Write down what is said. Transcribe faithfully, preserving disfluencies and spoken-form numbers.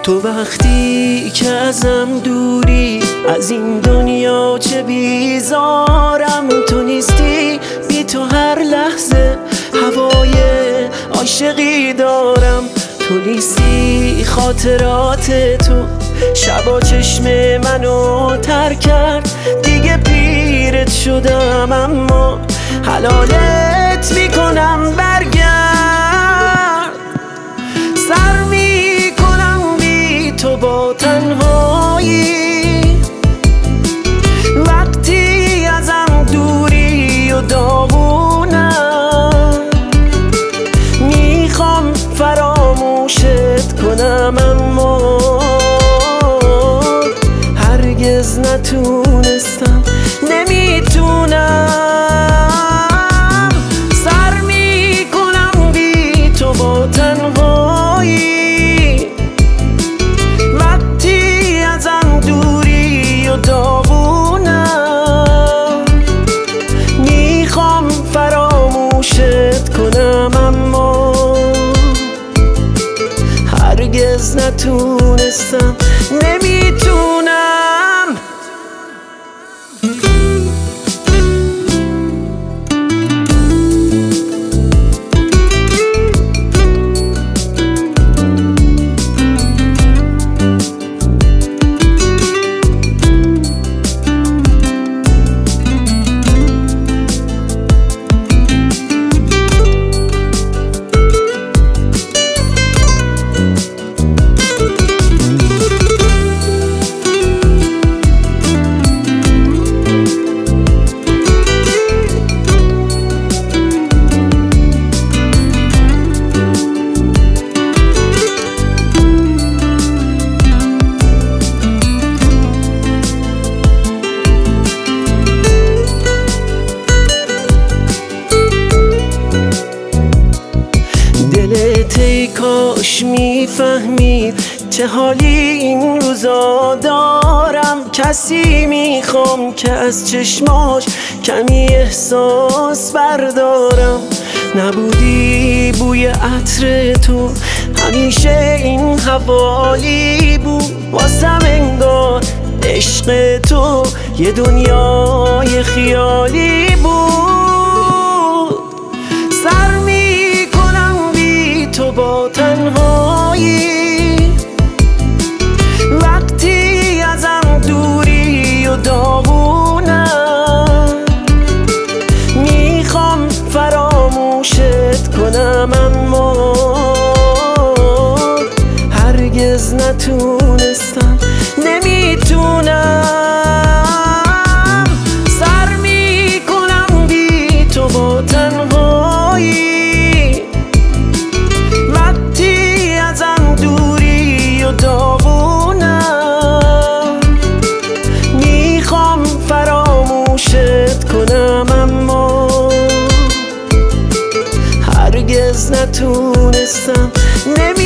تو وقتی که ازم دوری، از این دنیا چه بیزارم. تو نیستی، بی تو هر لحظه هوای عاشقی دارم. تو نیستی، خاطرات تو شبا چشم منو تر کرد. دیگه پیرت شدم اما حلالت میکنم برگرد. سر میکنم بی تو با تنهایی، وقتی ازم دوری و داغونم. میخوام فراموشت کنم اما هرگز نتونستم، نمیتونم. سر میکنم بی تو با تنهایی، وقتی ازم دوری و داغونم. میخوام فراموشت کنم اما هرگز نتونستم، نمیتونم. ای کاش میفهمید چه حالی این روزا دارم. کسی میخوام که از چشماش کمی احساس بردارم. نبودی بوی عطر تو همیشه این حوالی بود. واسم انگار عشق تو یه دنیای خیالی بود. سر تو با تنهایی، وقتی ازم دوری و داغونم. میخوام فراموشت کنم اما هرگز نتونستم، نمیتونم. سر میکنم بی تو با تنهایی، داغونم. میخوام فراموشت کنم اما هرگز نتونستم، نمی